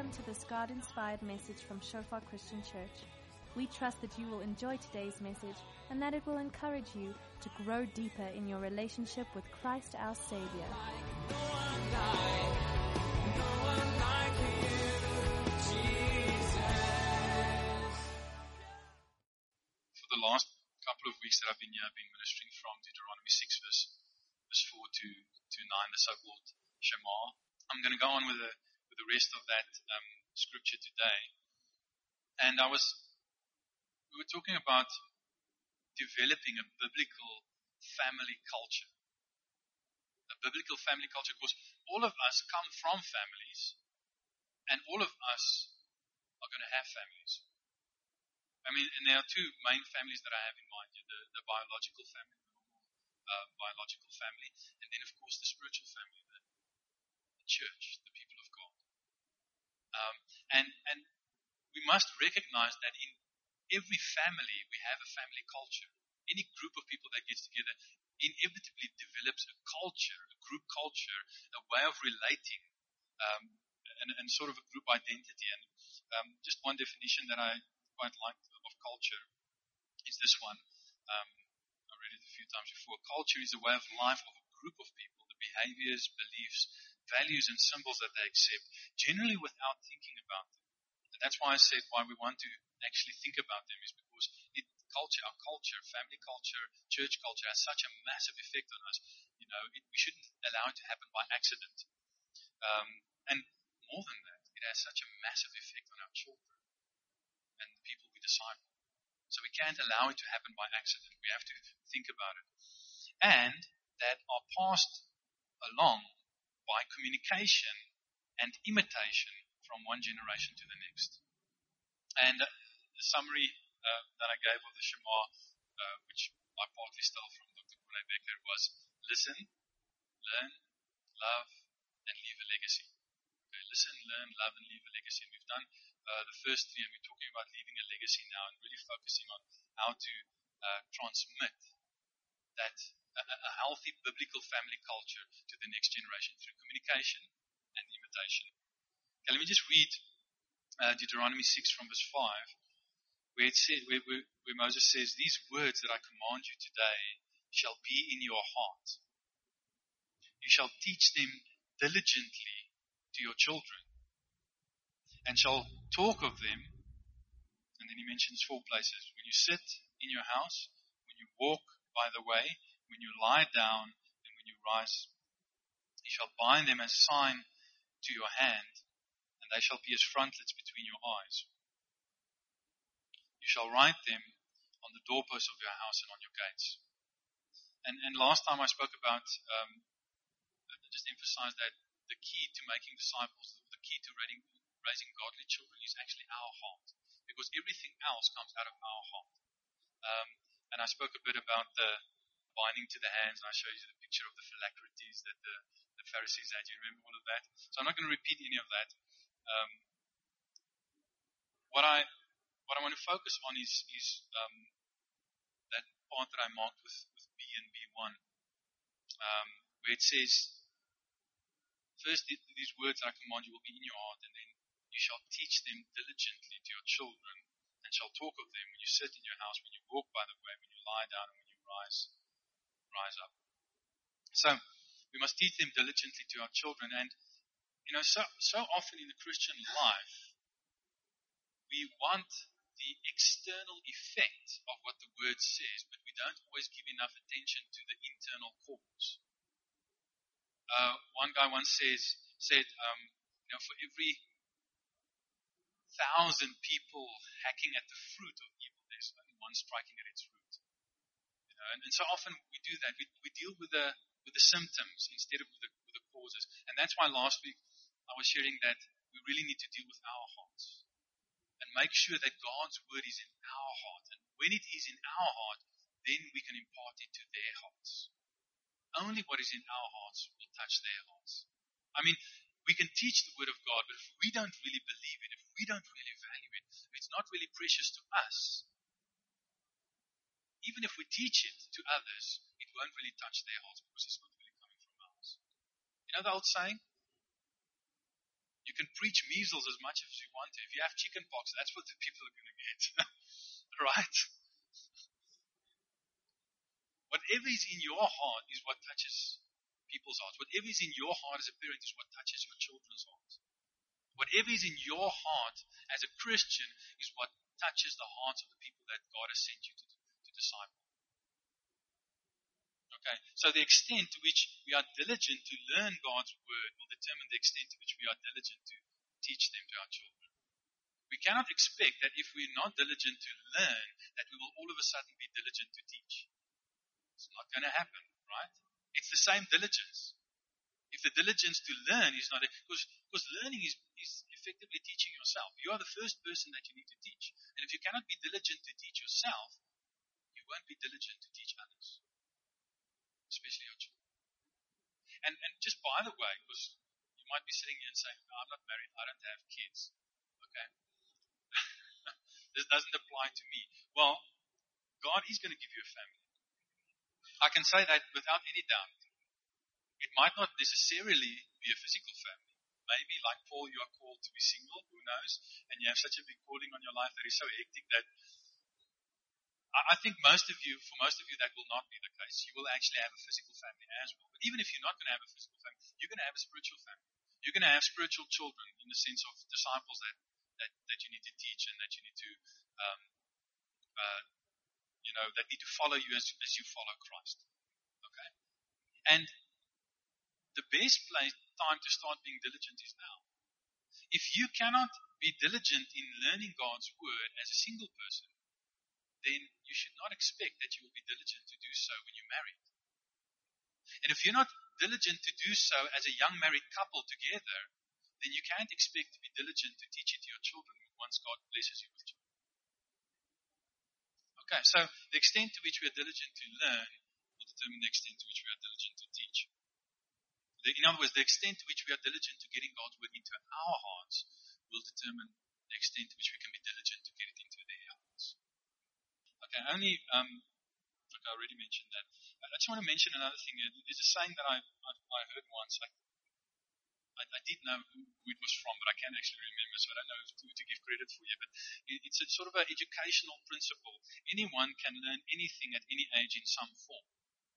Welcome to this God-inspired message from Shofar Christian Church. We trust that you will enjoy today's message and that it will encourage you to grow deeper in your relationship with Christ our Savior. For the last couple of weeks that I've been here, I've been ministering from Deuteronomy 6 verse 4 to 9, the so-called Shema. I'm going to go on with the rest of that scripture today. And we were talking about developing a biblical family culture. A biblical family culture, because all of us come from families, and all of us are going to have families. I mean, and there are two main families that I have in mind: the biological family, the normal biological family, and then, of course, the spiritual family, the church, the people of God. And we must recognize that in every family we have a family culture. Any group of people that gets together inevitably develops a culture, a group culture, a way of relating, and sort of a group identity. And just one definition that I quite like of culture is this one. I read it a few times before. Culture is a way of life of a group of people, the behaviors, beliefs, values, and symbols that they accept, generally without thinking about them. And that's why I said why we want to actually think about them is because our culture, family culture, church culture has such a massive effect on us. You know, we shouldn't allow it to happen by accident. And more than that, it has such a massive effect on our children and the people we disciple. So we can't allow it to happen by accident. We have to think about it. And that are passed along by communication and imitation from one generation to the next. And the summary that I gave of the Shema, which I partly stole from Dr. Corné Becker, was listen, learn, love, and leave a legacy. Okay, listen, learn, love, and leave a legacy. And we've done the first three, and we're talking about leaving a legacy now and really focusing on how to transmit that a healthy biblical family culture to the next generation through communication and imitation. Okay, let me just read Deuteronomy 6 from verse 5, where it said, where Moses says, "These words that I command you today shall be in your heart. You shall teach them diligently to your children, and shall talk of them." And then he mentions 4 places: when you sit in your house, when you walk by the way, when you lie down, and when you rise. You shall bind them as a sign to your hand, and they shall be as frontlets between your eyes. You shall write them on the doorposts of your house and on your gates. And last time I spoke about, just emphasize that the key to making disciples, the key to raising godly children is actually our heart, because everything else comes out of our heart. And I spoke a bit about the binding to the hands, and I showed you the picture of the phylacteries that the Pharisees had. You remember all of that? So I'm not going to repeat any of that. What I want to focus on is that part that I marked with B and B1, where it says, first, these words that I command you will be in your heart, and then you shall teach them diligently to your children, and shall talk of them when you sit in your house, when you walk by the way, when you lie down, and when you rise up. So we must teach them diligently to our children. And so often in the Christian life, we want the external effect of what the word says, but we don't always give enough attention to the internal cause. One guy once said, for every 1,000 people hacking at the fruit of evil, there's only one striking at its root. And so often we do that. We deal with the symptoms instead of with the causes. And that's why last week I was sharing that we really need to deal with our hearts and make sure that God's word is in our heart. And when it is in our heart, then we can impart it to their hearts. Only what is in our hearts will touch their hearts. I mean, we can teach the word of God, but if we don't really believe it, if we don't really value it, if it's not really precious to us, even if we teach it to others, it won't really touch their hearts because it's not really coming from us. You know the old saying? You can preach measles as much as you want to. If you have chicken pox, that's what the people are going to get. Right? Whatever is in your heart is what touches people's hearts. Whatever is in your heart as a parent is what touches your children's hearts. Whatever is in your heart as a Christian is what touches the hearts of the people that God has sent you to disciple. Okay, so the extent to which we are diligent to learn God's word will determine the extent to which we are diligent to teach them to our children. We cannot expect that if we're not diligent to learn, that we will all of a sudden be diligent to teach. It's not going to happen, right? It's the same diligence. If the diligence to learn is not, because learning is effectively teaching yourself. You are the first person that you need to teach. And if you cannot be diligent to teach yourself, you won't be diligent to teach others, especially your children. And just by the way, because you might be sitting here and saying, no, I'm not married, I don't have kids. Okay? This doesn't apply to me. Well, God is going to give you a family. I can say that without any doubt. It might not necessarily be a physical family. Maybe, like Paul, you are called to be single, who knows? And you have such a big calling on your life that is so hectic that I think for most of you, that will not be the case. You will actually have a physical family as well. But even if you're not going to have a physical family, you're going to have a spiritual family. You're going to have spiritual children in the sense of disciples that you need to teach and that you need to, that need to follow you as you follow Christ. Okay? And the best time to start being diligent is now. If you cannot be diligent in learning God's word as a single person, then you should not expect that you will be diligent to do so when you're married. And if you're not diligent to do so as a young married couple together, then you can't expect to be diligent to teach it to your children once God blesses you with children. Okay, so the extent to which we are diligent to learn will determine the extent to which we are diligent to teach. In other words, the extent to which we are diligent to getting God's word into our hearts will determine the extent to which we can be diligent to get it into their hearts. Okay, like I already mentioned that. I just want to mention another thing. There's a saying that I heard once. I did know who it was from, but I can't actually remember, so I don't know who to give credit for you. But it's a sort of an educational principle. Anyone can learn anything at any age in some form.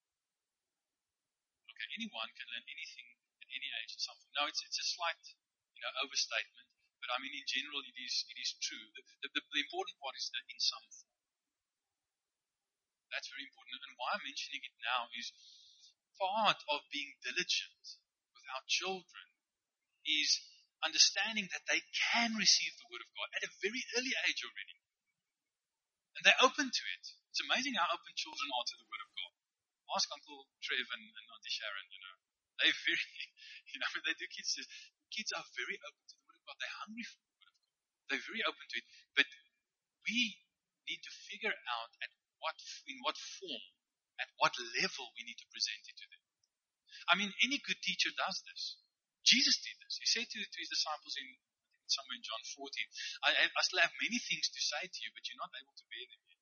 Okay, anyone can learn anything at any age in some form. Now, it's a slight, overstatement, but I mean in general it is true. The important part is that in some form. That's very important. And why I'm mentioning it now is part of being diligent with our children is understanding that they can receive the word of God at a very early age already. And they're open to it. It's amazing how open children are to the word of God. Ask Uncle Trev and Auntie Sharon, they're very, when they do kids are very open to the word of God. They're hungry for the word of God. They're very open to it. But we need to figure out in what form, at what level we need to present it to them. I mean, any good teacher does this. Jesus did this. He said to his disciples somewhere in John 14, I still have many things to say to you, but you're not able to bear them yet.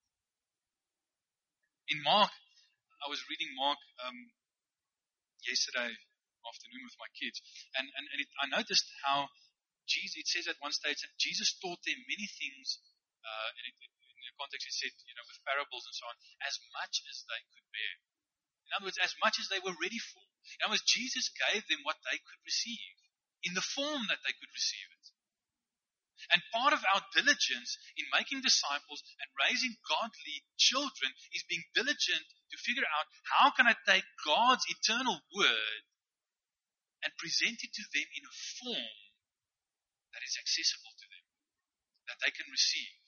In Mark, I was reading Mark yesterday afternoon with my kids, and I noticed how Jesus, it says at one stage that Jesus taught them many things, in the context it said, with parables and so on, as much as they could bear. In other words, as much as they were ready for. In other words, Jesus gave them what they could receive, in the form that they could receive it. And part of our diligence in making disciples and raising godly children is being diligent to figure out how can I take God's eternal word and present it to them in a form that is accessible to them, that they can receive,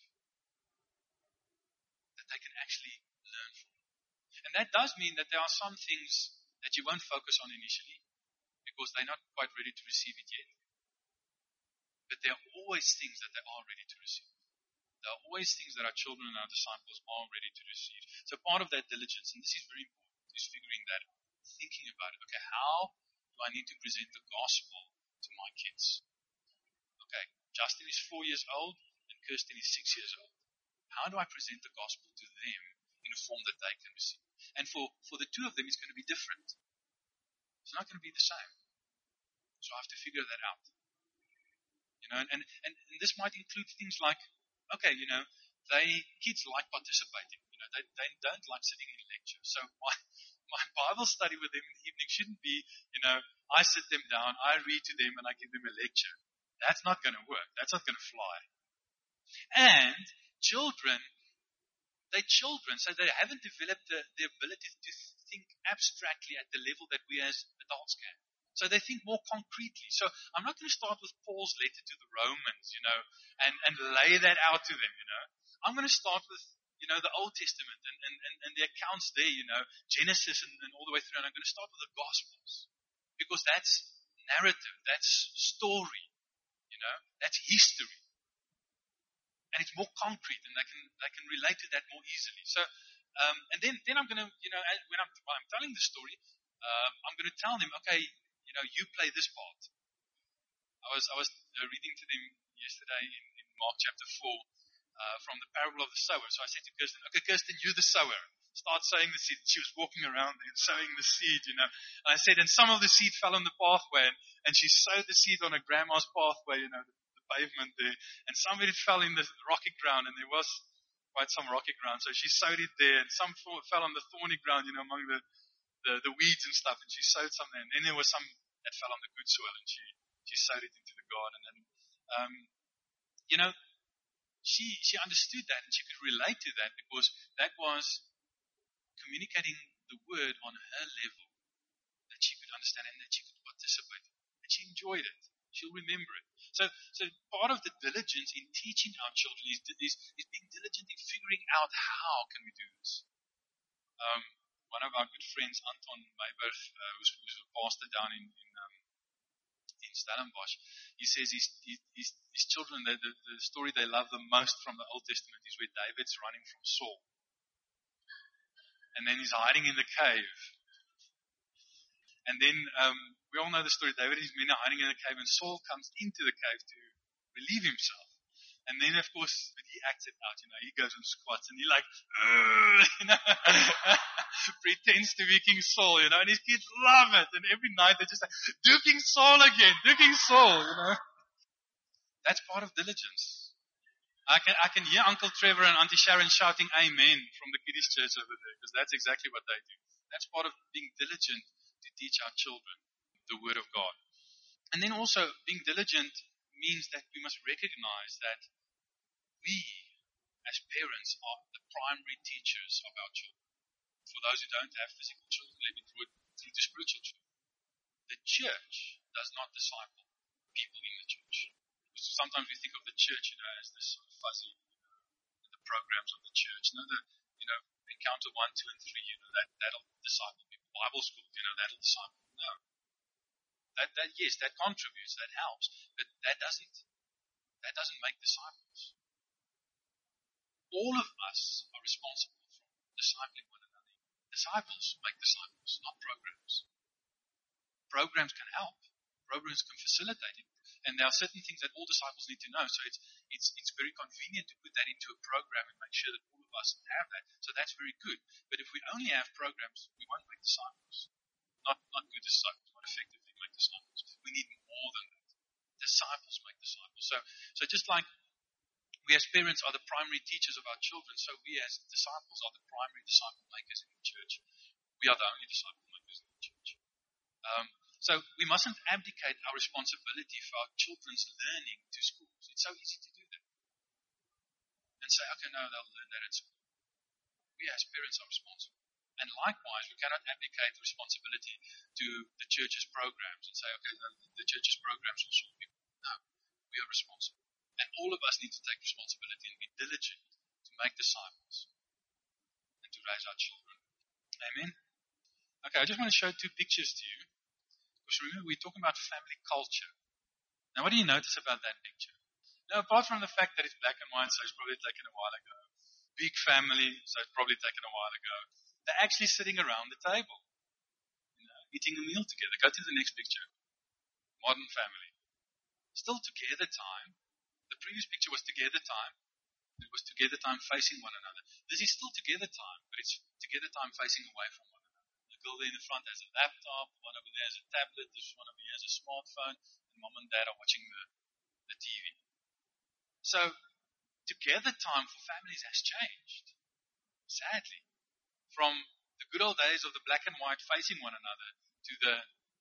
that they can actually learn from. And that does mean that there are some things that you won't focus on initially because they're not quite ready to receive it yet. But there are always things that they are ready to receive. There are always things that our children and our disciples are ready to receive. So part of that diligence, and this is very important, is figuring that out, thinking about it. Okay, how do I need to present the gospel to my kids? Okay, Justin is 4 years old and Kirsten is 6 years old. How do I present the gospel to them in a form that they can receive? And for the two of them, it's going to be different. It's not going to be the same. So I have to figure that out. And this might include things like, okay, kids like participating. They don't like sitting in lecture. So my Bible study with them in the evening shouldn't be, I sit them down, I read to them, and I give them a lecture. That's not going to work. That's not going to fly. And children, they're children, so they haven't developed the ability to think abstractly at the level that we as adults can. So they think more concretely. So I'm not going to start with Paul's letter to the Romans, and lay that out to them, I'm going to start with, the Old Testament and the accounts there, Genesis and all the way through. And I'm going to start with the Gospels. Because that's narrative, that's story, that's history. And it's more concrete, and they can relate to that more easily. So, and then I'm going to, when I'm telling the story, I'm going to tell them, okay, you play this part. I was reading to them yesterday in Mark chapter 4 from the parable of the sower. So I said to Kirsten, okay, Kirsten, you're the sower. Start sowing the seed. She was walking around and sowing the seed, And I said, and some of the seed fell on the pathway, and she sowed the seed on her grandma's pathway, the pavement there, and some of it fell in the rocky ground, and there was quite some rocky ground. So she sowed it there, and some fell on the thorny ground, among the weeds and stuff, and she sowed some there. And then there was some that fell on the good soil, and she sowed it into the garden. And she understood that, and she could relate to that, because that was communicating the word on her level that she could understand and that she could participate in. And she enjoyed it. She'll remember it. So part of the diligence in teaching our children is being diligent in figuring out how can we do this. One of our good friends, Anton Meiberg, who's a pastor down in Stellenbosch, he says his children, the story they love the most from the Old Testament is where David's running from Saul. And then he's hiding in the cave. And then we all know the story. David and his men are hiding in the cave, and Saul comes into the cave to relieve himself. And then, of course, when he acts it out, he goes and squats, and he pretends to be King Saul, and his kids love it. And every night they just say, do King Saul again, do King Saul, That's part of diligence. I can hear Uncle Trevor and Auntie Sharon shouting amen from the kiddies church over there, because that's exactly what they do. That's part of being diligent to teach our children the Word of God. And then also, being diligent means that we must recognize that we, as parents, are the primary teachers of our children. For those who don't have physical children, let me through to spiritual children. The church does not disciple people in the church. Sometimes we think of the church, as this sort of fuzzy, the programs of the church. Encounter 1, 2, and 3, that'll disciple people. Bible school, that'll disciple. No. Yes, that contributes, that helps, but that doesn't make disciples. All of us are responsible for discipling one another. Disciples make disciples, not programs. Programs can help. Programs can facilitate it. And there are certain things that all disciples need to know. So it's very convenient to put that into a program and make sure that all of us have that. So that's very good. But if we only have programs, we won't make disciples. Not good disciples, not effectively make disciples. We need more than that. Disciples make disciples. So just like we as parents are the primary teachers of our children, so we as disciples are the primary disciple makers in the church. We are the only disciple makers in the church. So we mustn't abdicate our responsibility for our children's learning to schools. It's so easy to do that. And say, okay, no, they'll learn that at school. We as parents are responsible. And likewise, we cannot abdicate the responsibility to the church's programs and say, okay, the church's programs will sort people. No, we are responsible. And all of us need to take responsibility and be diligent to make disciples and to raise our children. Amen? Okay, I just want to show 2 pictures to you. Because remember, we're talking about family culture. Now, what do you notice about that picture? Now, apart from the fact that it's black and white, so it's probably taken a while ago. Big family, so it's probably taken a while ago. They're actually sitting around the table, eating a meal together. Go to the next picture. Modern family. Still together time. The previous picture was together time. It was together time facing one another. This is still together time, but it's together time facing away from one another. The girl there in the front has a laptop, one over there has a tablet, this one over here has a smartphone, and mom and dad are watching the TV. So, together time for families has changed, sadly, from the good old days of the black and white facing one another to the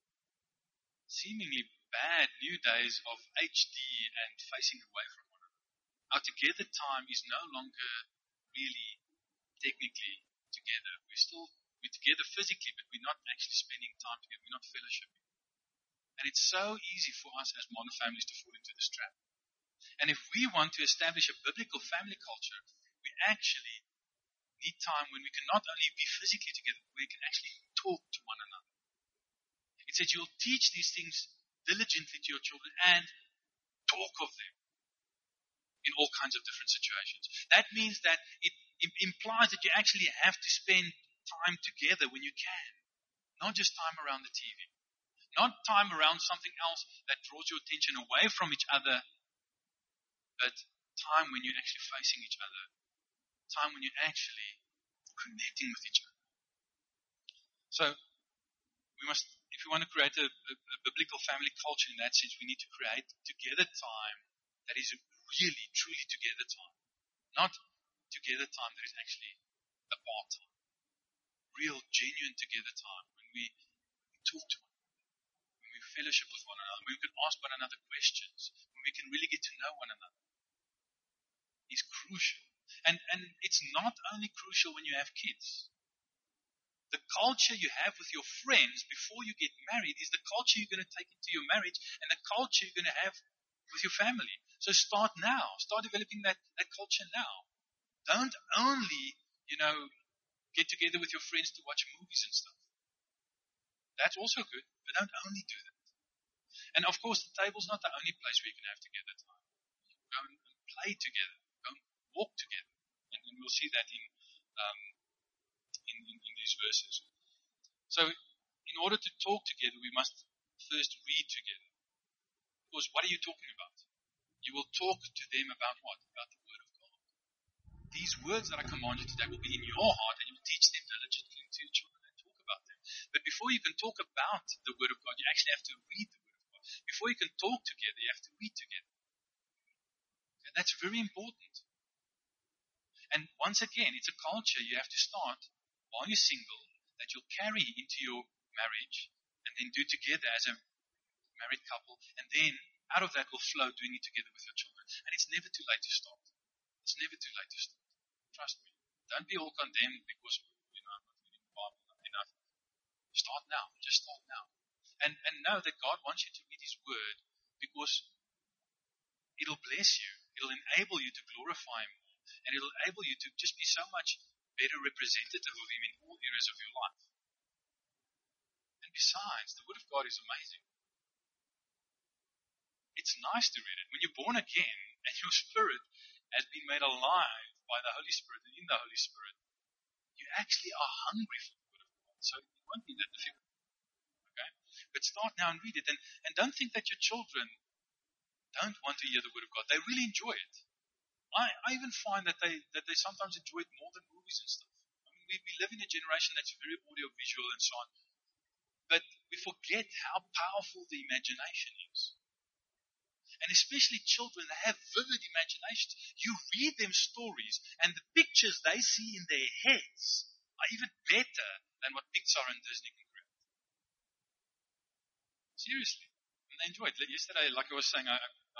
seemingly bad new days of HD and facing away from one another. Our together time is no longer really technically together. We're together physically, but we're not actually spending time together. We're not fellowshipping. And it's so easy for us as modern families to fall into this trap. And if we want to establish a biblical family culture, we actually need time when we can not only be physically together, but we can actually talk to one another. It says you'll teach these things diligently to your children and talk of them in all kinds of different situations. That means that it implies that you actually have to spend time together when you can. Not just time around the TV. Not time around something else that draws your attention away from each other, but time when you're actually facing each other. Time when you're actually connecting with each other. So, we must, if we want to create a biblical family culture in that sense, we need to create together time that is really, truly together time. Not together time that is actually apart time. Real, genuine together time when we talk to one another, when we fellowship with one another, when we can ask one another questions, when we can really get to know one another. Is crucial. And it's not only crucial when you have kids. The culture you have with your friends before you get married is the culture you're going to take into your marriage and the culture you're going to have with your family. So start now. Start developing that culture now. Don't only, get together with your friends to watch movies and stuff. That's also good, but don't only do that. And of course, the table's not the only place where you can have together time. Go and play together. Go and walk together. And we'll see that in these verses. So, in order to talk together, we must first read together. Because what are you talking about? You will talk to them about what? About the Word of God. These words that I command you today will be in your heart, and you will teach them diligently to your children and talk about them. But before you can talk about the Word of God, you actually have to read the Word of God. Before you can talk together, you have to read together. And that's very important. And once again, it's a culture you have to start while you're single that you'll carry into your marriage and then do together as a married couple. And then out of that will flow doing it together with your children. And it's never too late to start. It's never too late to start. Trust me. Don't be all condemned because, I'm not reading the Bible enough. Start now. Just start now. And know that God wants you to read His Word because it'll bless you. It'll enable you to glorify Him more. And it'll enable you to just be so much better representative of Him in all areas of your life. And besides, the Word of God is amazing. It's nice to read it. When you're born again and your spirit has been made alive by the Holy Spirit and in the Holy Spirit, you actually are hungry for the Word of God. So it won't be that difficult. Okay? But start now and read it. And don't think that your children don't want to hear the Word of God. They really enjoy it. I even find that they sometimes enjoy it more than movies and stuff. I mean, we live in a generation that's very audio-visual and so on. But we forget how powerful the imagination is. And especially children that have vivid imaginations. You read them stories, and the pictures they see in their heads are even better than what Pixar and Disney can create. Seriously. And they enjoy it. Yesterday, like I was saying, I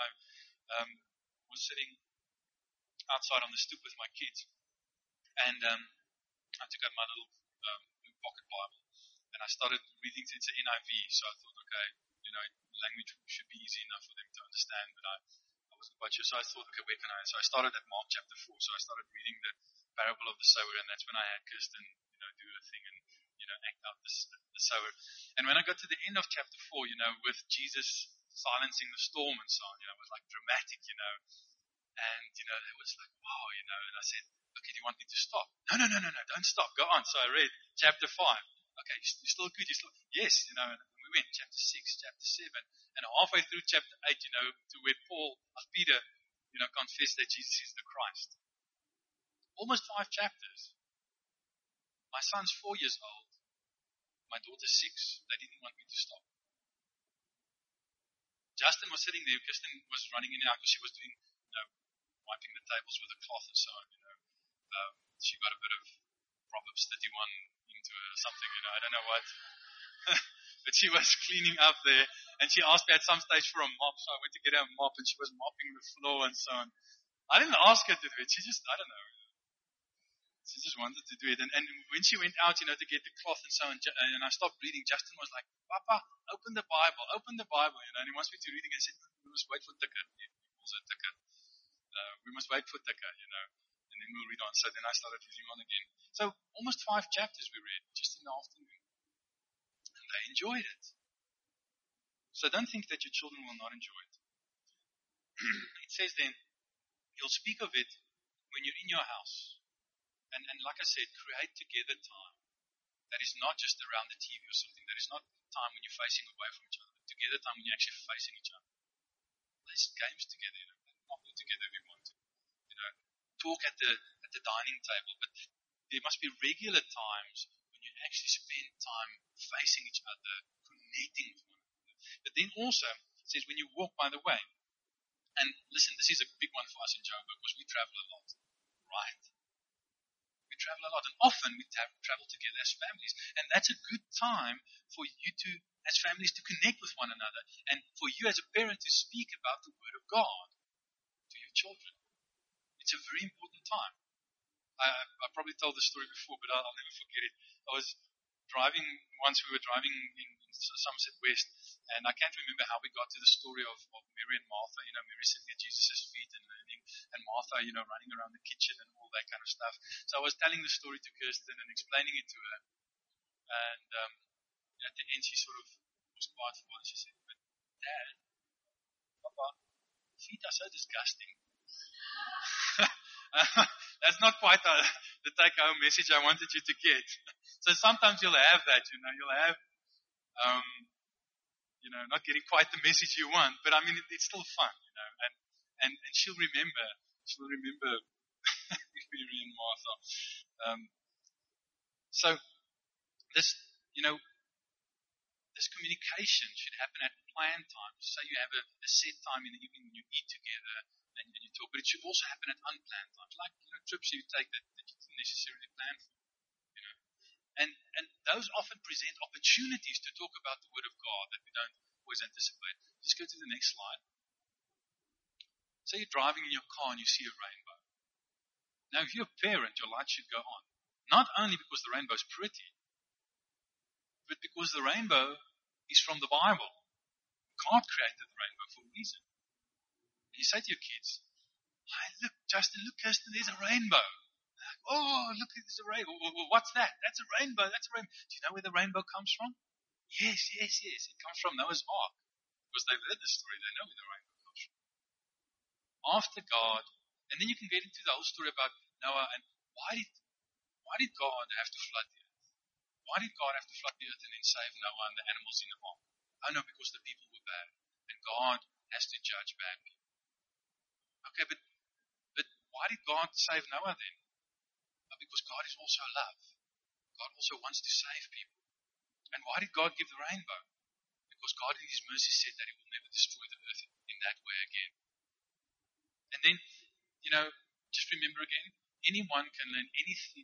was sitting outside on the stoop with my kids, and I took out my little pocket Bible, and I started reading. It's an NIV, so I thought, okay, language should be easy enough for them to understand, but I wasn't quite sure, so I thought, okay, where can I? So I started at Mark chapter 4, so I started reading the parable of the sower, and that's when I had Kirsten, do a thing and, act out the sower. And when I got to the end of chapter 4, with Jesus silencing the storm and so on, it was like dramatic, and, it was like, wow, and I said, okay, do you want me to stop? No, don't stop, go on. So I read chapter 5. Okay, you're still good, yes, and we went, chapter 6, chapter 7, and halfway through chapter 8, to where Peter, confessed that Jesus is the Christ. Almost 5 chapters. My son's 4 years old, my daughter's 6, they didn't want me to stop. Justin was sitting there. Kirsten was running in and out because she was doing, wiping the tables with a cloth and so on. She got a bit of Proverbs 31 into her or something. I don't know what. But she was cleaning up there, and she asked me at some stage for a mop, so I went to get her a mop, and she was mopping the floor and so on. I didn't ask her to do it. She just, I don't know. She just wanted to do it. And when she went out, to get the cloth and so on, and I stopped reading, Justin was like, Papa, open the Bible, and he wants me to read it. I said, we must wait for Tika. He calls her Tika. We must wait for Tika, and then we'll read on. So then I started reading on again. So almost 5 chapters we read just in the afternoon. And they enjoyed it. So don't think that your children will not enjoy it. It says then, you'll speak of it when you're in your house. And like I said, create together time. That is not just around the TV or something. That is not time when you're facing away from each other, but together time when you're actually facing each other. Play some games together, knock them together if you want to. Talk at the dining table, but there must be regular times when you actually spend time facing each other, connecting with one another. But then also, it says when you walk by the way. And listen, this is a big one for us in Joburg because we travel a lot, right? We travel a lot, and often we travel together as families, and that's a good time for you to, as families, to connect with one another, and for you as a parent to speak about the Word of God to your children. It's a very important time. I probably told this story before, but I'll never forget it. Once we were driving in Somerset West, and I can't remember how we got to the story of Mary and Martha, Mary sitting at Jesus' feet and learning, and Martha, running around the kitchen and all that kind of stuff. So I was telling the story to Kirsten and explaining it to her, and at the end she sort of was quiet for a while, and she said, but Dad, Papa, feet are so disgusting. That's not quite the take-home message I wanted you to get. So sometimes you'll have that, you'll have, not getting quite the message you want, but I mean, it's still fun, and she'll remember Mary and Martha. So this, this communication should happen at planned times. So you have a set time in the evening when you eat together and you talk, but it should also happen at unplanned times, like trips you take that you didn't necessarily plan for. And those often present opportunities to talk about the Word of God that we don't always anticipate. Just go to the next slide. So you're driving in your car and you see a rainbow. Now, if you're a parent, your light should go on. Not only because the rainbow is pretty, but because the rainbow is from the Bible. God created the rainbow for a reason. And you say to your kids, hey, look, Justin, look, Kirsten, there's a rainbow. Oh, look, there's a rainbow. What's that? That's a rainbow. That's a rainbow. Do you know where the rainbow comes from? Yes. It comes from Noah's Ark. Because they've heard the story. They know where the rainbow comes from. After God, and then you can get into the whole story about Noah and why did God have to flood the earth? Why did God have to flood the earth and then save Noah and the animals in the ark? Oh no, because the people were bad. And God has to judge bad people. Okay, but why did God save Noah then? Because God is also love. God also wants to save people. And why did God give the rainbow? Because God in His mercy said that He will never destroy the earth in that way again. And then, just remember again, anyone can learn anything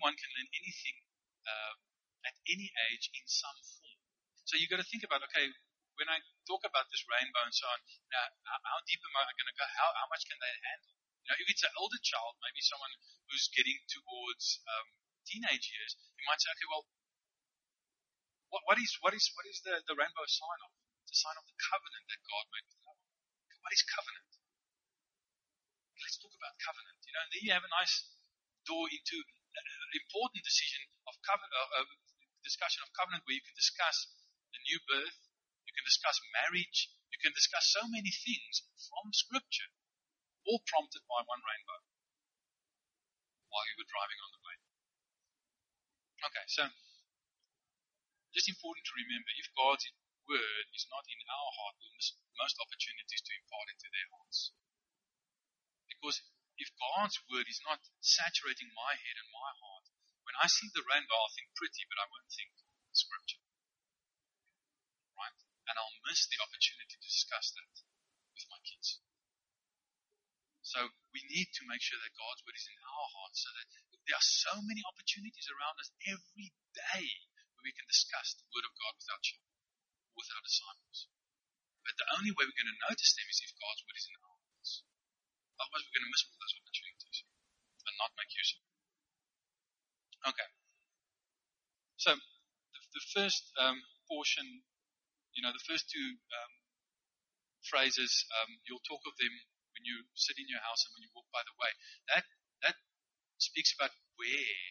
at any age in some form. So you've got to think about, okay, when I talk about this rainbow and so on, now, how deep am I going to go? How much can they handle? If it's an older child, maybe someone who's getting towards teenage years, you might say, okay, well, what is the rainbow a sign of? It's a sign of the covenant that God made with Noah. What is covenant? Let's talk about covenant. And then you have a nice door into an important discussion of covenant, where you can discuss the new birth, you can discuss marriage, you can discuss so many things from Scripture, all prompted by one rainbow while you were driving on the way. Okay, so just important to remember, if God's Word is not in our heart, we'll miss most opportunities to impart it to their hearts. Because if God's Word is not saturating my head and my heart, when I see the rainbow, I'll think pretty, but I won't think Scripture. Right? and I'll miss the opportunity to discuss that with my kids. So we need to make sure that God's word is in our hearts, so that there are so many opportunities around us every day where we can discuss the word of God with our children, with our disciples. But the only way we're going to notice them is if God's word is in our hearts. Otherwise we're going to miss all those opportunities and not make use of them. Okay. So the first portion, the first two phrases, you'll talk of them when you sit in your house and when you walk by the way. That speaks about where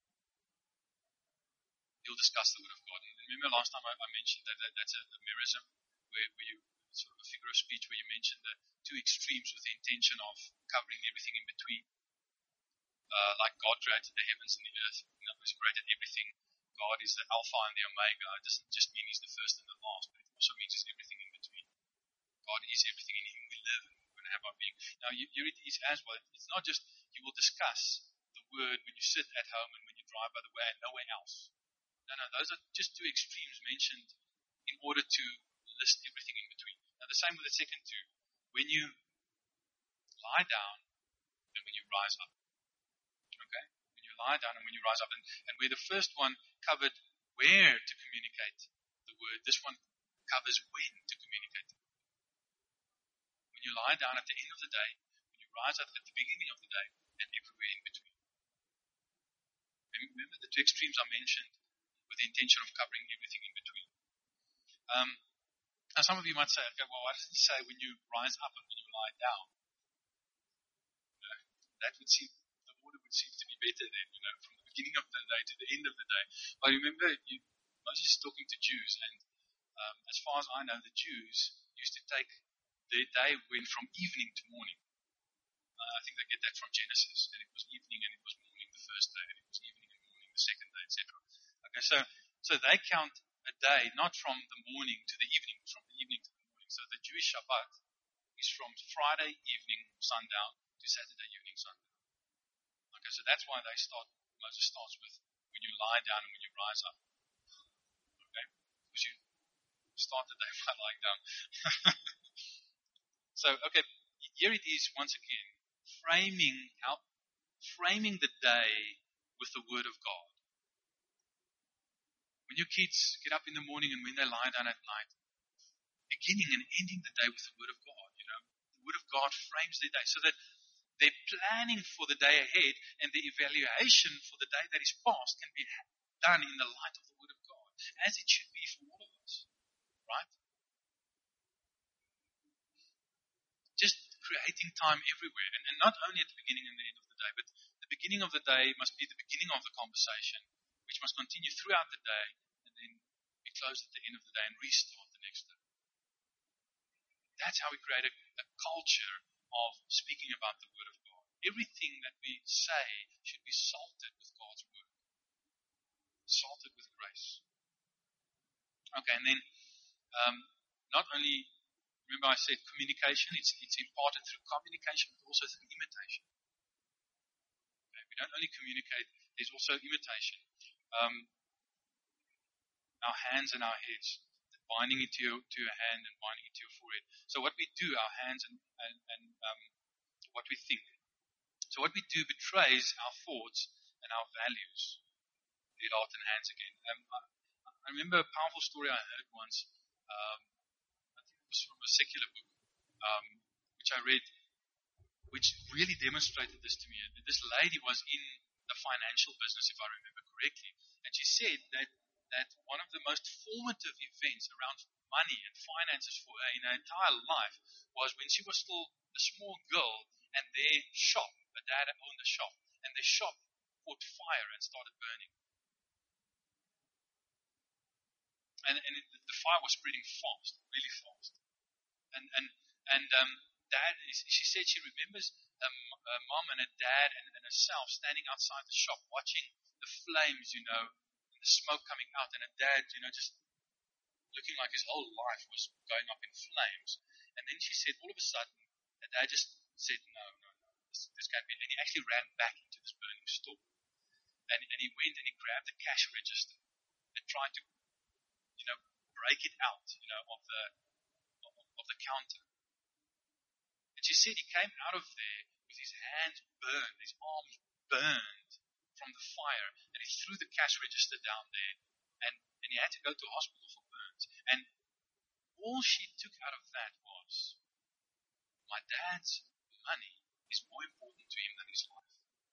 you'll discuss the word of God. And remember last time I mentioned that's a merism, where you, sort of a figure of speech where you mentioned the two extremes with the intention of covering everything in between. Like God created the heavens and the earth, He's created everything. God is the Alpha and the Omega. It doesn't just mean He's the first and the last, but it also means He's everything in between. God is everything, in Him we live and we're going to have our being. Now, here it is as well. It's not just you will discuss the word when you sit at home and when you drive by the way and nowhere else. No, those are just two extremes mentioned in order to list everything in between. Now, the same with the second two. When you lie down and when you rise up. Okay? When you lie down and when you rise up. And where the first one covered where to communicate the word, this one covers when to communicate the word. When you lie down at the end of the day, when you rise up at the beginning of the day, and everywhere in between. Remember the two extremes I mentioned with the intention of covering everything in between. Now some of you might say, okay, well, why doesn't it say when you rise up and when you lie down? That would seem, the order would seem to be better then, from the beginning of the day to the end of the day. But remember, Moses is talking to Jews, and as far as I know, the Jews used to take their day went from evening to morning. I think they get that from Genesis, and it was evening and it was morning the first day, and it was evening and morning the second day, etc. Okay, so they count a day not from the morning to the evening, but from the evening to the morning. So the Jewish Shabbat is from Friday evening sundown to Saturday evening sundown. Okay, so that's why Moses starts with when you lie down and when you rise up. Okay, because you start the day by lying down. So, okay, here it is once again, framing the day with the Word of God. When your kids get up in the morning and when they lie down at night, beginning and ending the day with the Word of God, the Word of God frames their day so that their planning for the day ahead and the evaluation for the day that is past can be done in the light of the Word of God, as it should be for all of us, right? Just creating time everywhere, and not only at the beginning and the end of the day, but the beginning of the day must be the beginning of the conversation, which must continue throughout the day, and then be closed at the end of the day and restart the next day. That's how we create a culture of speaking about the Word of God. Everything that we say should be salted with God's Word, salted with grace. Okay, and then not only, remember I said communication, it's imparted through communication, but also through imitation. Okay, we don't only communicate, there's also imitation. Our hands and our heads, binding it to your hand and binding it to your forehead. So what we do, our hands and what we think. So what we do betrays our thoughts and our values. The heart and hands again. I remember a powerful story I heard once. I think it was from a secular book, which I read, which really demonstrated this to me. This lady was in the financial business, if I remember correctly, and she said that one of the most formative events around money and finances for her in her entire life was when she was still a small girl, and their shop, her dad owned a shop, and their shop caught fire and started burning. And the fire was spreading fast, really fast. And dad, she said she remembers her mom and her dad and herself standing outside the shop watching the flames, and the smoke coming out, and her dad, just looking like his whole life was going up in flames. And then she said, all of a sudden, her dad just said, no, this can't be. And he actually ran back into this burning store. And he went and he grabbed the cash register and tried to, break it out, of the counter. And she said he came out of there with his hands burned, his arms burned from the fire, and he threw the cash register down there, and he had to go to hospital for burns. And all she took out of that was, my dad's money is more important to him than his life.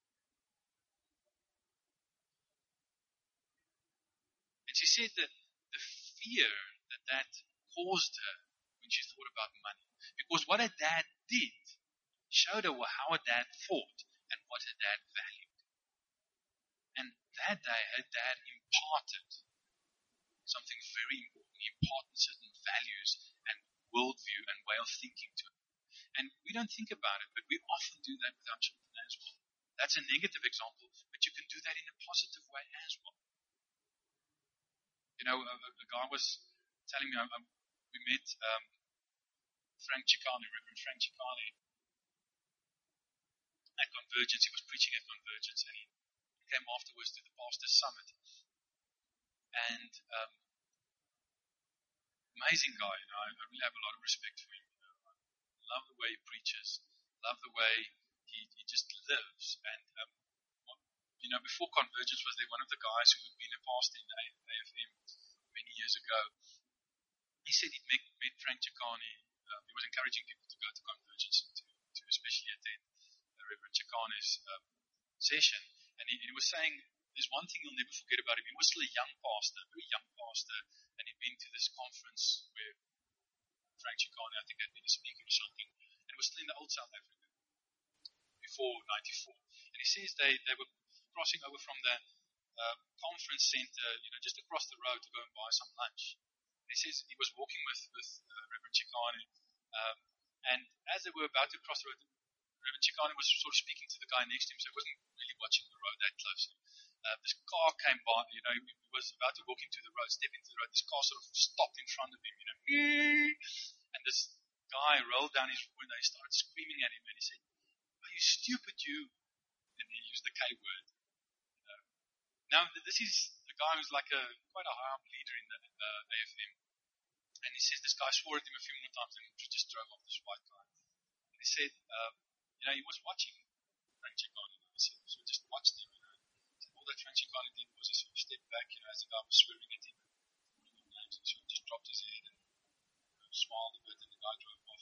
And she said that the fear that caused her when she thought about money, because what her dad did showed her how her dad thought and what her dad valued. And that day, her dad imparted something very important. He imparted certain values and worldview and way of thinking to her. And we don't think about it, but we often do that with our children as well. That's a negative example, but you can do that in a positive way as well. A guy was telling me, we met Frank Chicani, Reverend Frank Chicani, at Convergence. He was preaching at Convergence, and he came afterwards to the Pastor's Summit. And amazing guy, I really have a lot of respect for him. I love the way he preaches, love the way he just lives. And before Convergence was there, one of the guys who had been a pastor in the AFM many years ago, he said he'd met Frank Chicani. He was encouraging people to go to Convergence to especially attend Reverend Chicani's session. And he was saying, there's one thing you'll never forget about him. He was still a young pastor, a very young pastor, and he'd been to this conference where Frank Chicani, I think, had been a speaker or something, and it was still in the old South Africa before 94. And he says they were crossing over from the conference center, just across the road to go and buy some lunch. And he says he was walking with Reverend Chicani, and as they were about to cross the road, Reverend Chicani was sort of speaking to the guy next to him, so he wasn't really watching the road that closely. This car came by, he was about to walk into the road, step into the road. This car sort of stopped in front of him, and this guy rolled down his window. He started screaming at him, and he said, "Are you stupid, you?" And he used the K word. Now, this is the guy who's like quite a high-up leader in the AFM. And he says this guy swore at him a few more times and just drove off, this white guy. And he said, he was watching Frank Chicani. So just watched him. All that Frank Chicani did was he sort of stepped back, as the guy was swearing at him. And so he just dropped his head and smiled a bit, and the guy drove off.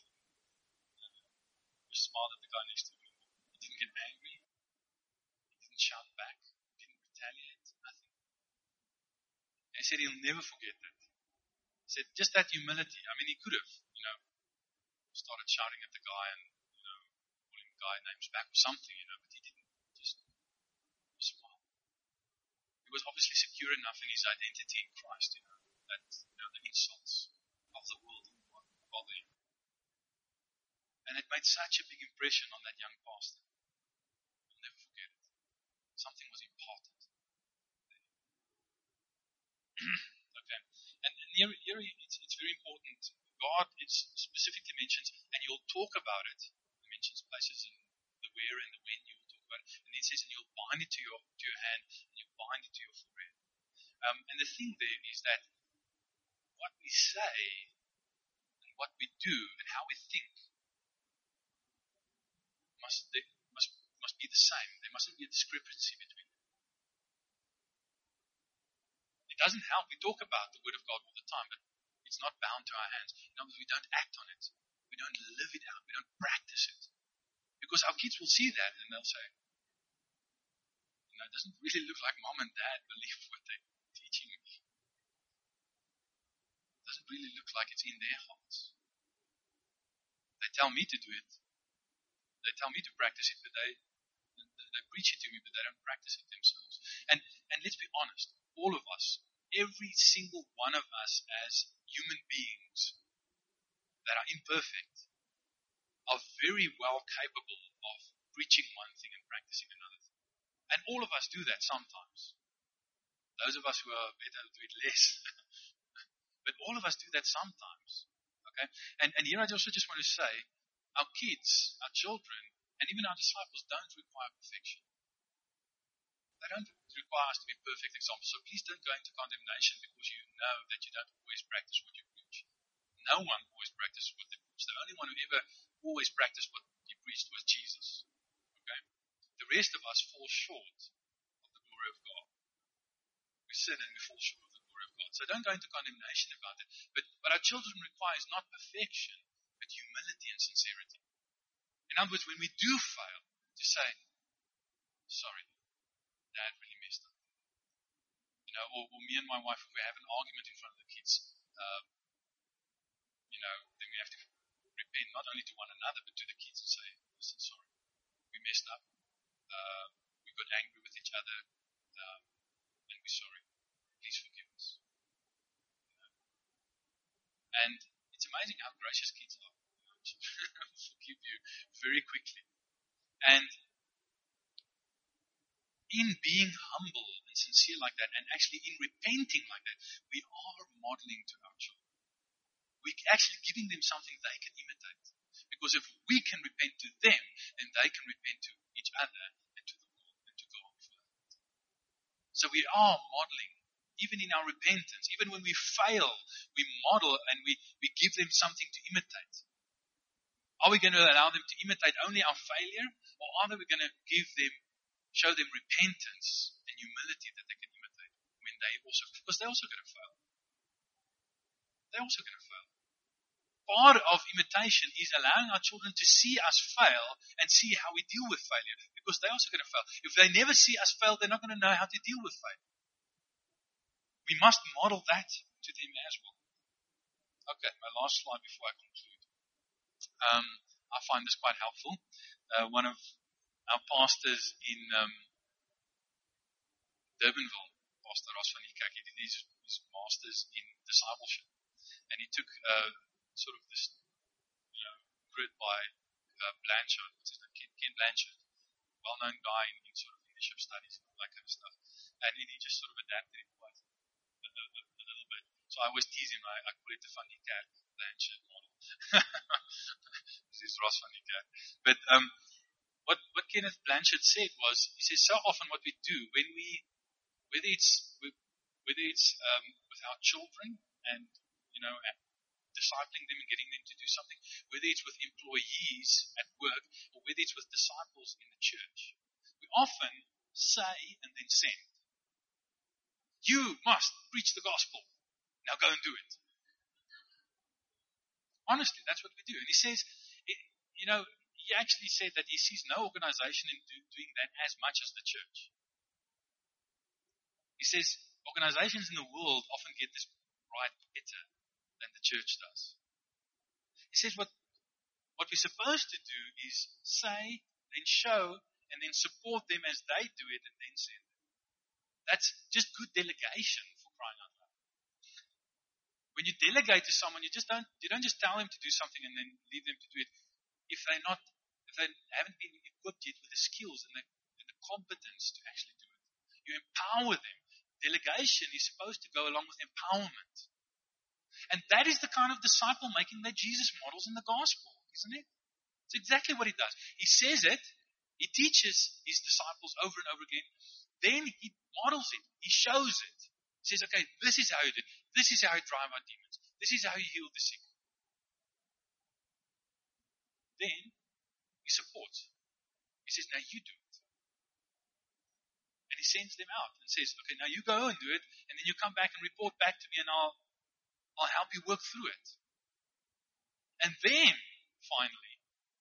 Just smiled at the guy next to him. He didn't get angry. He didn't shout back. He didn't retaliate. Nothing. And he said he'll never forget that. He said just that humility. I mean, he could have, started shouting at the guy and, calling the guy names back or something, but he didn't. Just smile. He was obviously secure enough in his identity in Christ, that, the insults of the world didn't bother him. And it made such a big impression on that young pastor. I'll never forget it. Something was imparted. Okay. And here it's very important. God specifically mentions, and you'll talk about it. He mentions places in the where and the when you will talk about it. And then it says, and you'll bind it to your hand, and you bind it to your forehead. And the thing there is that what we say and what we do and how we think must be the same. There mustn't be a discrepancy between them. It doesn't help. We talk about the Word of God all the time, but it's not bound to our hands. In other words, we don't act on it. We don't live it out. We don't practice it. Because our kids will see that and they'll say, it doesn't really look like mom and dad believe what they're teaching me. It doesn't really look like it's in their hearts. They tell me to do it. They tell me to practice it, but they preach it to me, but they don't practice it themselves. And let's be honest, all of us, every single one of us as human beings that are imperfect, are very well capable of preaching one thing and practicing another thing. And all of us do that sometimes. Those of us who are better do it less. But all of us do that sometimes. Okay? And here I also just want to say, our kids, our children, and even our disciples don't require perfection. They don't require us to be perfect examples. So please don't go into condemnation because you know that you don't always practice what you preach. No one always practices what they preach. The only one who ever always practiced what he preached was Jesus. Okay? The rest of us fall short of the glory of God. We sin and we fall short of the glory of God. So don't go into condemnation about it. But what our children require is not perfection, but humility and sincerity. In other words, when we do fail, to say, sorry, Dad really messed up. Or me and my wife, if we have an argument in front of the kids, then we have to repent not only to one another, but to the kids and say, listen, sorry, we messed up. We got angry with each other, and we're sorry. Please forgive us. And it's amazing how gracious kids are. Forgive you very quickly. And in being humble and sincere like that, and actually in repenting like that, we are modeling to our children. We're actually giving them something they can imitate. Because if we can repent to them, then they can repent to each other and to the world and to God. So we are modeling, even in our repentance, even when we fail, we model and we give them something to imitate. Are we going to allow them to imitate only our failure, or are we going to show them repentance and humility that they can imitate when because they're also going to fail. They're also going to fail. Part of imitation is allowing our children to see us fail and see how we deal with failure, because they're also going to fail. If they never see us fail, they're not going to know how to deal with failure. We must model that to them as well. Okay, my last slide before I conclude. I find this quite helpful. One of our pastors in Durbanville, Pastor Ross van Niekerk, he did his masters in discipleship, and he took sort of this grid by Blanchard, what's his name, Ken Blanchard, well-known guy in sort of leadership studies and all that kind of stuff, and then he just sort of adapted it quite a little bit. So I always tease him, I call it the van Niekerk Blanchard model. This is Ross van Niekerk. But what Kenneth Blanchard said was, he says, so often what we do when whether it's with our children and discipling them and getting them to do something, whether it's with employees at work or whether it's with disciples in the church, we often say and then send. You must preach the gospel. Now go and do it. Honestly, that's what we do. And he says, he actually said that he sees no organization in doing that as much as the church. He says organizations in the world often get this right better than the church does. He says what we're supposed to do is say, then show, and then support them as they do it, and then send them. That's just good delegation, for crying out loud. When you delegate to someone, you don't just tell them to do something and then leave them to do it. If they haven't been equipped yet with the skills and the competence to actually do it, you empower them. Delegation is supposed to go along with empowerment. And that is the kind of disciple making that Jesus models in the gospel, isn't it? It's exactly what he does. He says it, he teaches his disciples over and over again, then he models it, he shows it. He says, okay, this is how you do it. This is how you drive out demons. This is how you heal the sick. Then he supports. He says, now you do it. And he sends them out and says, okay, now you go and do it, and then you come back and report back to me, and I'll help you work through it. And then, finally,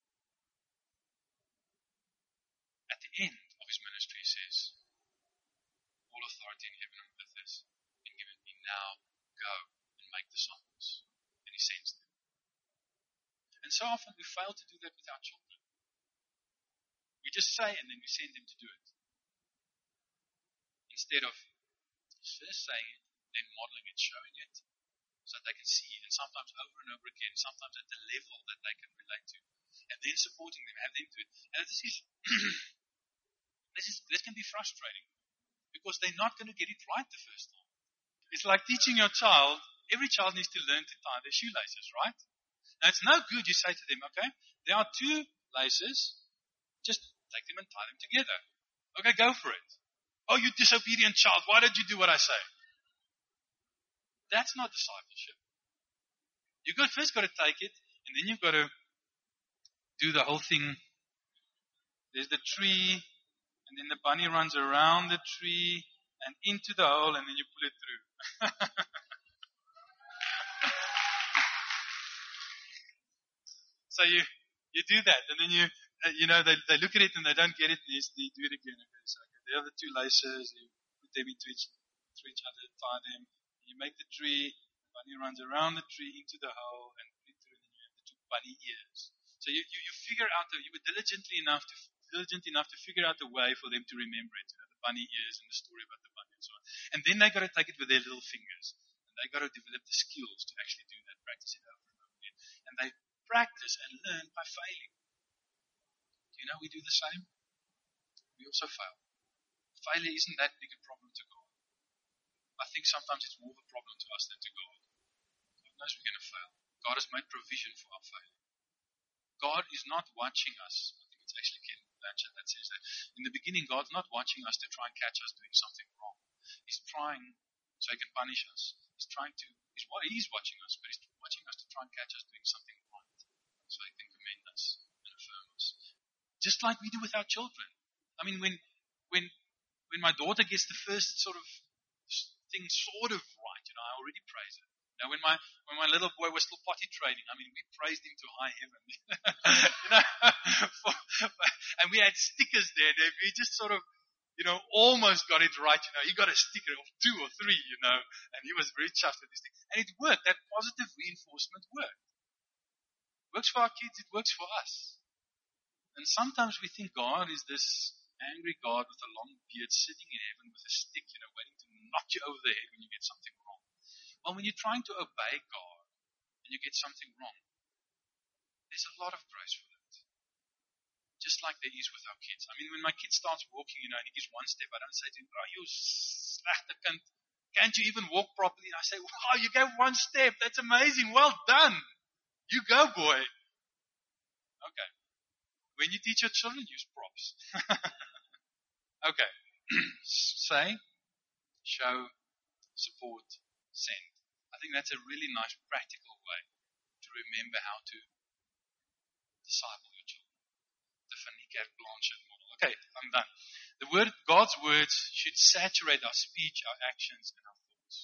at the end of his ministry, he says, all authority in heaven and on earth has been given me. Now go and make disciples. And he sends them. And so often we fail to do that with our children. We just say and then we send them to do it. Instead of first saying it, then modeling it, showing it, so that they can see it, and sometimes over and over again, sometimes at the level that they can relate to, and then supporting them, have them do it. And this can be frustrating, because they're not going to get it right the first time. It's like teaching your child. Every child needs to learn to tie their shoelaces, right? Now it's no good you say to them, okay, there are 2 laces, just take them and tie them together. Okay, go for it. Oh, you disobedient child, why did you do what I say? That's not discipleship. First got to take it, and then you've got to do the whole thing. There's the tree, and then the bunny runs around the tree and into the hole, and then you pull it through. So you do that, and then they look at it and they don't get it, and you do it again. Okay, so there are the two laces, you put them into each other, tie them, you make the tree, the bunny runs around the tree into the hole, and put it through, and then you have the two bunny ears. So you figure out, you were diligent enough to figure out a way for them to remember it, the bunny ears and the story about the bunny and so on. And then they got to take it with their little fingers, and they got to develop the skills to actually do that, practice it over and over again. And they practice and learn by failing. Do you know we do the same? We also fail. Failure isn't that big a problem to God. I think sometimes it's more of a problem to us than to God. God knows we're going to fail. God has made provision for our failure. God is not watching us. I think it's actually Ken Blanchard that says that. In the beginning, God's not watching us to try and catch us doing something wrong. He's trying so He can punish us. He's watching us, but He's watching us to try and catch us doing something right, so He can commend us and affirm us. Just like we do with our children. I mean, when my daughter gets the first sort of thing sort of right, I already praise her. Now, when my little boy was still potty training, I mean, we praised him to high heaven. And we had stickers there. We just sort of, almost got it right. He got a sticker of 2 or 3, and he was very chuffed with this thing. And it worked. That positive reinforcement worked. It works for our kids. It works for us. And sometimes we think God is this angry God with a long beard sitting in heaven with a stick, waiting to knock you over the head when you get something wrong. Well, when you're trying to obey God and you get something wrong, there's a lot of grace for that. Just like there is with our kids. I mean, when my kid starts walking, and he gives one step, I don't say to him, "Oh, you slechte kind, can't you even walk properly?" And I say, "Wow, you gave one step. That's amazing. Well done. You go, boy." Okay. When you teach your children, use props. Okay. Say, show, support, send. I think that's a really nice practical way to remember how to disciple your children. The Van Niekerk Blanchard model. Okay, I'm done. God's words should saturate our speech, our actions, and our thoughts.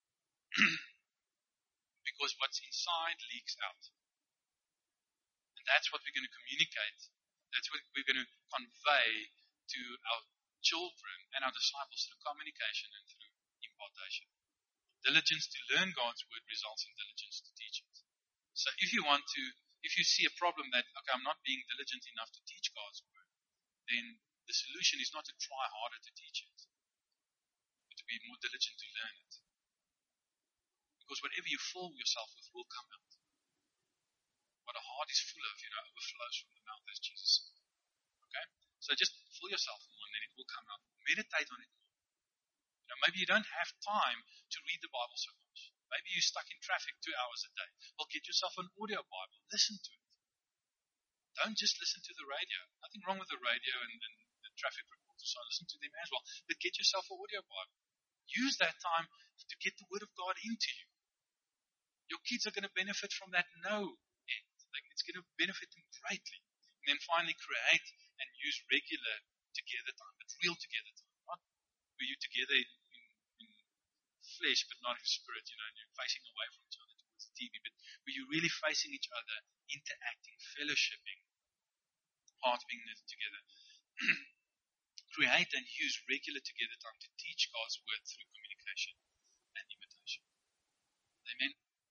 Because what's inside leaks out. And that's what we're going to communicate. That's what we're going to convey to our children and our disciples through communication and through impartation. Diligence to learn God's word results in diligence to teach it. So if you see a problem that, okay, I'm not being diligent enough to teach God's word, then the solution is not to try harder to teach it, but to be more diligent to learn it. Because whatever you fill yourself with will come out. What a heart is full of, overflows from the mouth, as Jesus said. Okay? So just fill yourself more and then it will come out. Meditate on it more. Maybe you don't have time to read the Bible so much. Maybe you're stuck in traffic 2 hours a day. Well, get yourself an audio Bible. Listen to it. Don't just listen to the radio. Nothing wrong with the radio and the traffic reports and so on. Listen to them as well. But get yourself an audio Bible. Use that time to get the Word of God into you. Your kids are going to benefit from that it's going to benefit them greatly. And then finally create and use regular together time. But real together time. Not where you're together in flesh but not in spirit, and you're facing away from each other towards the TV, but where you're really facing each other, interacting, fellowshipping, hearts being knit together. Create and use regular together time to teach God's word through communication and imitation. Amen.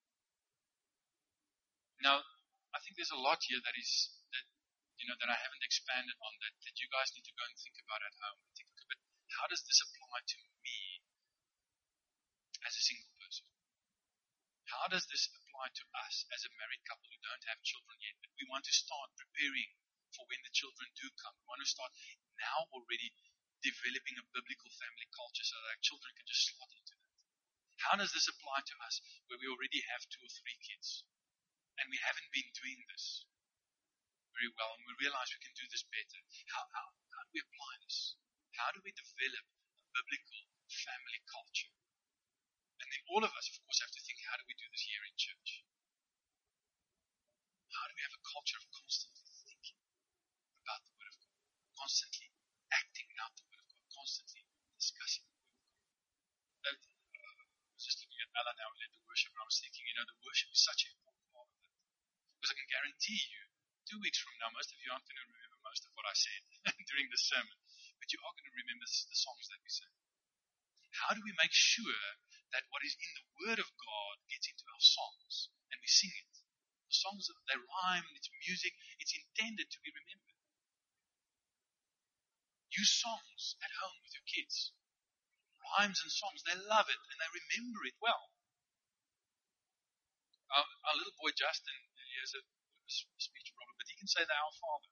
Now, I think there's a lot here that I haven't expanded on that you guys need to go and think about at home. Think, but how does this apply to me as a single person? How does this apply to us as a married couple who don't have children yet, but we want to start preparing for when the children do come? We want to start now already developing a biblical family culture so that our children can just slot into that. How does this apply to us where we already have 2 or 3 kids and we haven't been doing this very well and we realize we can do this better? How do we apply this? How do we develop a biblical family culture. And then all of us, of course, have to think, how do we do this here in church? How do we have a culture of constantly thinking about the Word of God, constantly acting out the Word of God, constantly discussing the Word of God? I was just looking at Ella now, who led the worship, and I was thinking, the worship is such an important part of that. Because I can guarantee you, 2 weeks from now, most of you aren't going to remember most of what I said during the sermon, but you are going to remember the songs that we sang. How do we make sure that what is in the Word of God gets into our songs and we sing it? The songs, they rhyme, it's music, it's intended to be remembered. Use songs at home with your kids. Rhymes and songs, they love it and they remember it well. Our little boy Justin, he has a speech problem, but he can say the Our Father.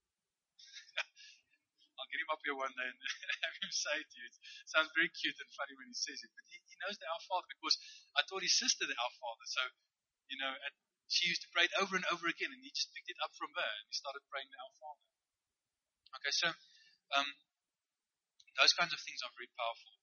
I'll get him up here one day and have him say it to you. It sounds very cute and funny when he says it, but he knows the Our Father because I taught his sister the Our Father. So, she used to pray it over and over again, and he just picked it up from her and he started praying the Our Father. Okay, so those kinds of things are very powerful.